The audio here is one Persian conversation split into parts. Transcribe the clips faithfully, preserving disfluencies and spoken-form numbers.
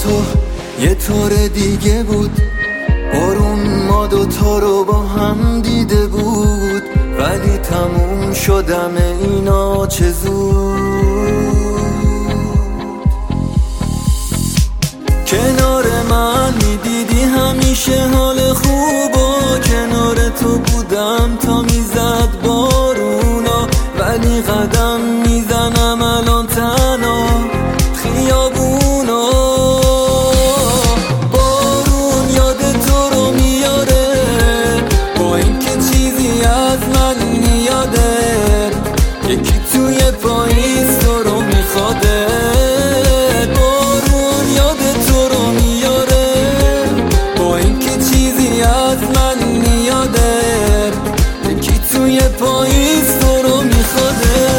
تو یه طور دیگه بود. بارون ما دوتا رو با هم دیده بود، ولی تموم شدم اینا چه زود. کنار من میدیدی همیشه حال خوب و کنار تو بودم تا میزد بارونا، ولی قدم میزنم الان تنها خیابونا. بارون یاد تو رو میاره با اینکه چیزی از من میاده، یکی توی پاییز تو رو میخواده. بارون یاد تو رو میاره با اینکه چیزی از من میاده، یکی توی پاییز تو رو میخواده.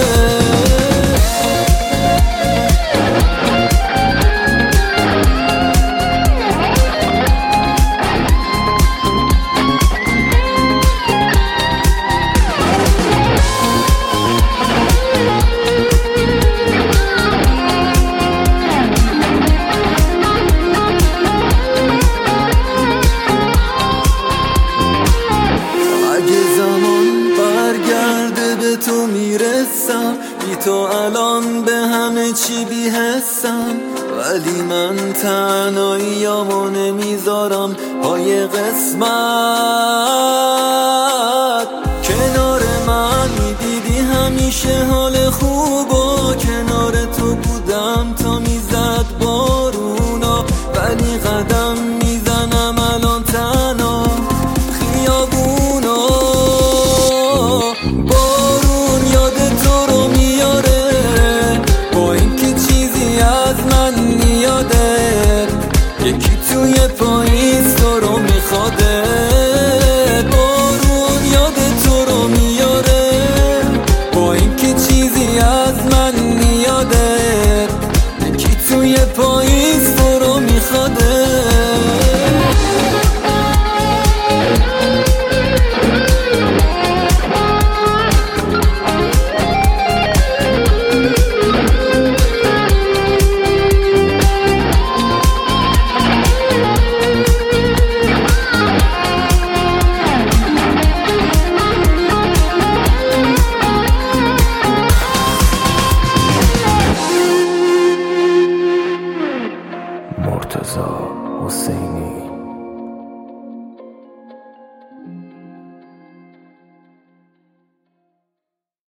تو میرسم بی تو الان به همه چی بی حسم، ولی من تنهاییامو نمیذارم پای قسمت. کنار من میدیدی همیشه حال خوب و کنار تو بودم تا میزد بارونا، ولی قدم میزنم الان تنها خیابونا. یکی توی پاییز تو رو میخواده. بارون یاد تو رو میاره با اینکه چیزی از من میاده، یکی توی پاییز تو رو میخواده. مرتضی حسینی